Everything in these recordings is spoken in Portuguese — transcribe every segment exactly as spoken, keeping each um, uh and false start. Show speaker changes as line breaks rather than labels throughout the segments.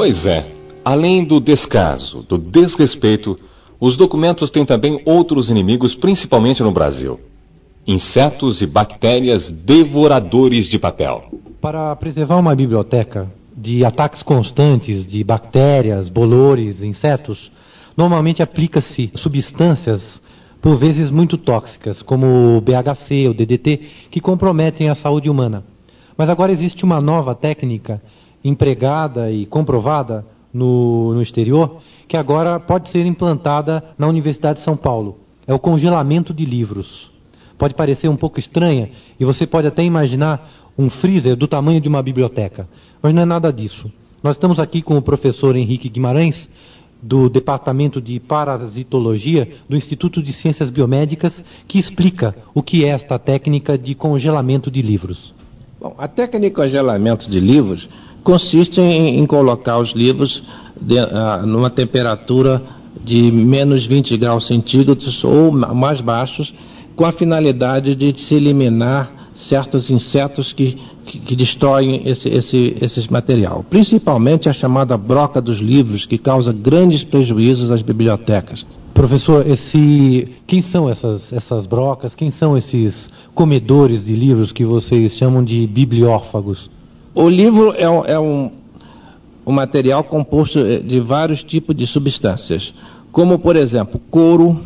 Pois é, além do descaso, do desrespeito, os documentos têm também outros inimigos, principalmente no Brasil. Insetos e bactérias devoradores de papel.
Para preservar uma biblioteca de ataques constantes de bactérias, bolores, insetos, normalmente aplica-se substâncias, por vezes muito tóxicas, como o B H C, o D D T, que comprometem a saúde humana. Mas agora existe uma nova técnica empregada e comprovada no, no exterior, que agora pode ser implantada na Universidade de São Paulo. É o congelamento de livros. Pode parecer um pouco estranha, e você pode até imaginar um freezer do tamanho de uma biblioteca. Mas não é nada disso. Nós estamos aqui com o professor Henrique Guimarães, do Departamento de Parasitologia do Instituto de Ciências Biomédicas, que explica o que é esta técnica de congelamento de livros.
Bom, a técnica de congelamento de livros consiste em, em colocar os livros de, uh, numa temperatura de menos vinte graus centígrados ou mais baixos, com a finalidade de se eliminar certos insetos que, que, que destroem esse, esse, esse material. Principalmente a chamada broca dos livros, que causa grandes prejuízos às bibliotecas.
Professor, esse, quem são essas, essas brocas? Quem são esses comedores de livros que vocês chamam de bibliófagos?
O livro é, um, é um, um material composto de vários tipos de substâncias, como, por exemplo, couro,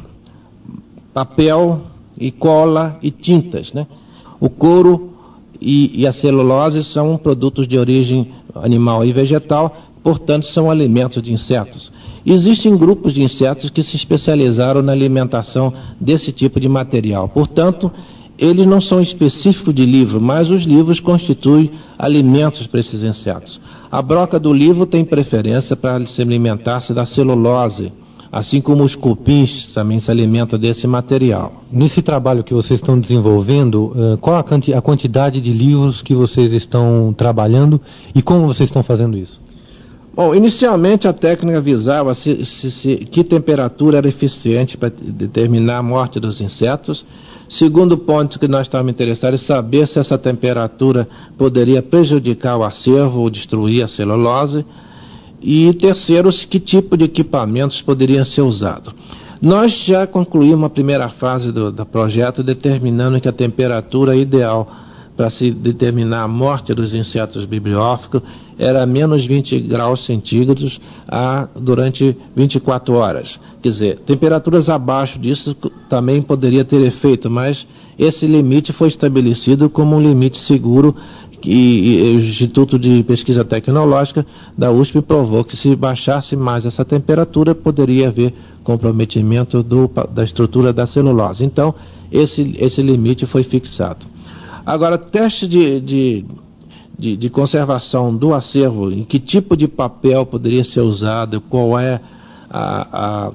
papel e cola e tintas, né? O couro e, e a celulose são produtos de origem animal e vegetal, portanto, são alimentos de insetos. Existem grupos de insetos que se especializaram na alimentação desse tipo de material. Portanto, eles não são específicos de livro, mas os livros constituem alimentos para esses insetos. A broca do livro tem preferência para se alimentar-se da celulose, assim como os cupins também se alimentam desse material.
Nesse trabalho que vocês estão desenvolvendo, qual a quantidade de livros que vocês estão trabalhando e como vocês estão fazendo isso?
Bom, inicialmente a técnica visava se, se, se, que temperatura era eficiente para determinar a morte dos insetos. Segundo ponto que nós estávamos interessados é saber se essa temperatura poderia prejudicar o acervo ou destruir a celulose. E terceiro, que tipo de equipamentos poderiam ser usados. Nós já concluímos a primeira fase do, do projeto, determinando que a temperatura ideal para se determinar a morte dos insetos biblióficos era menos vinte graus centígrados a, durante vinte e quatro horas. Quer dizer, temperaturas abaixo disso também poderia ter efeito, mas esse limite foi estabelecido como um limite seguro. E, e o Instituto de Pesquisa Tecnológica da U S P provou que se baixasse mais essa temperatura, poderia haver comprometimento do, da estrutura da celulose. Então, esse, esse limite foi fixado. Agora, teste de, de, de, de conservação do acervo, em que tipo de papel poderia ser usado, qual é a, a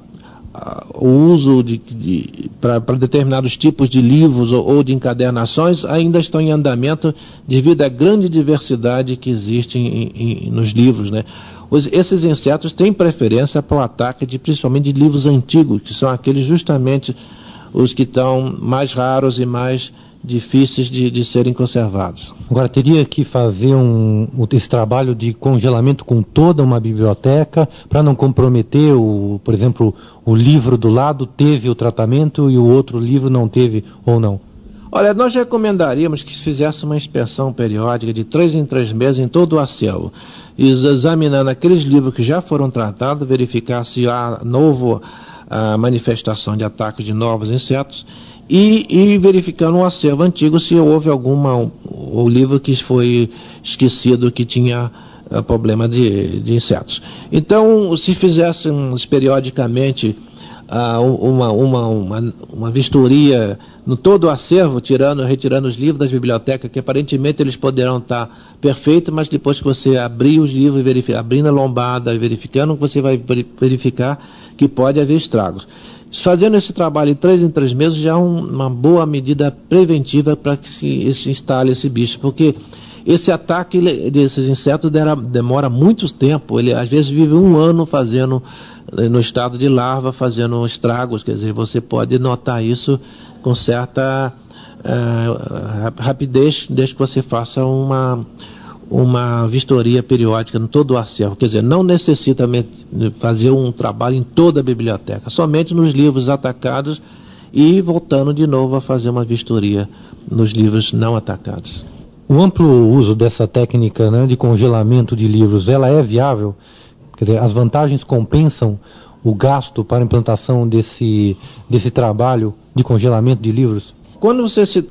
o uso de, de, para determinados tipos de livros ou, ou de encadernações ainda estão em andamento devido à grande diversidade que existe em, em, nos livros, né? Os, esses insetos têm preferência para o ataque de, principalmente de livros antigos, que são aqueles justamente os que estão mais raros e mais difíceis de, de serem conservados.
Agora, teria que fazer um, esse trabalho de congelamento com toda uma biblioteca para não comprometer, o, por exemplo, o livro do lado teve o tratamento e o outro livro não teve ou não?
Olha, nós recomendaríamos que se fizesse uma inspeção periódica de três em três meses em todo o acervo, examinando aqueles livros que já foram tratados, verificar se há novo a manifestação de ataques de novos insetos, E, e verificando o acervo antigo se houve alguma o livro que foi esquecido que tinha uh, problema de, de insetos. Então, se fizéssemos periodicamente uh, uma, uma, uma, uma vistoria no todo o acervo, tirando, retirando os livros das bibliotecas, que aparentemente eles poderão estar perfeitos, mas depois que você abrir os livros, verificar, abrindo a lombada e verificando, você vai verificar que pode haver estragos. Fazendo esse trabalho em três em três meses já é um, uma boa medida preventiva para que se, se instale esse bicho, porque esse ataque ele, desses insetos dera, demora muito tempo, ele às vezes vive um ano fazendo, no estado de larva, fazendo estragos, quer dizer, você pode notar isso com certa uh, rapidez, desde que você faça uma, uma vistoria periódica em todo o acervo, quer dizer, não necessita fazer um trabalho em toda a biblioteca, somente nos livros atacados e voltando de novo a fazer uma vistoria nos livros não atacados.
O amplo uso dessa técnica, né, de congelamento de livros, ela é viável? Quer dizer, as vantagens compensam o gasto para a implantação desse, desse trabalho de congelamento de livros?
Quando você se,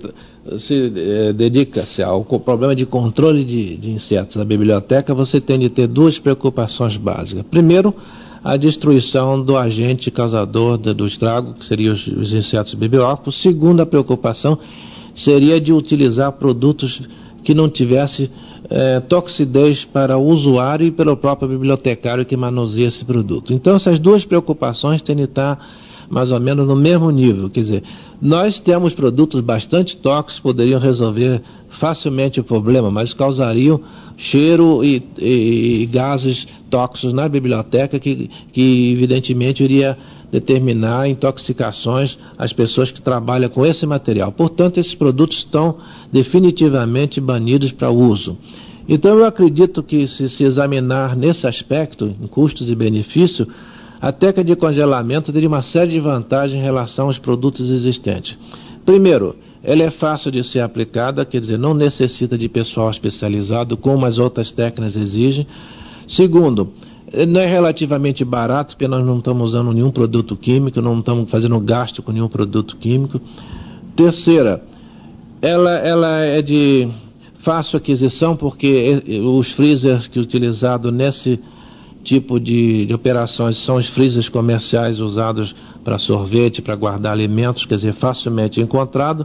se eh, dedica-se ao problema de controle de, de insetos na biblioteca, você tem de ter duas preocupações básicas. Primeiro, a destruição do agente causador do, do estrago, que seriam os, os insetos bibliófilos. Segunda preocupação seria de utilizar produtos que não tivessem eh, toxidez para o usuário e pelo próprio bibliotecário que manuseia esse produto. Então, essas duas preocupações têm de estar mais ou menos no mesmo nível. Quer dizer, nós temos produtos bastante tóxicos, poderiam resolver facilmente o problema, mas causariam cheiro e, e, e gases tóxicos na biblioteca que, que evidentemente iria determinar intoxicações às pessoas que trabalham com esse material. Portanto, esses produtos estão definitivamente banidos para uso. Então, eu acredito que se se examinar nesse aspecto, em custos e benefícios, a técnica de congelamento teria uma série de vantagens em relação aos produtos existentes. Primeiro, ela é fácil de ser aplicada, quer dizer, não necessita de pessoal especializado, como as outras técnicas exigem. Segundo, não é relativamente barato, porque nós não estamos usando nenhum produto químico, não estamos fazendo gasto com nenhum produto químico. Terceira, ela, ela é de fácil aquisição, porque os freezers que utilizados nesse tipo de, de operações são os freezers comerciais usados para sorvete, para guardar alimentos, quer dizer, facilmente encontrado.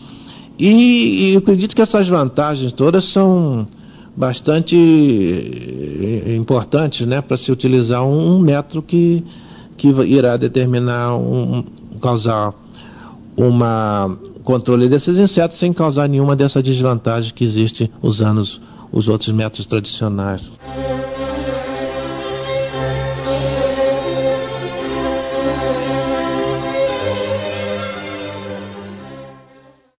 E, e eu acredito que essas vantagens todas são bastante importantes, né, para se utilizar um, um método que, que irá determinar, um, causar um controle desses insetos sem causar nenhuma dessas desvantagens que existe usando os, os outros métodos tradicionais.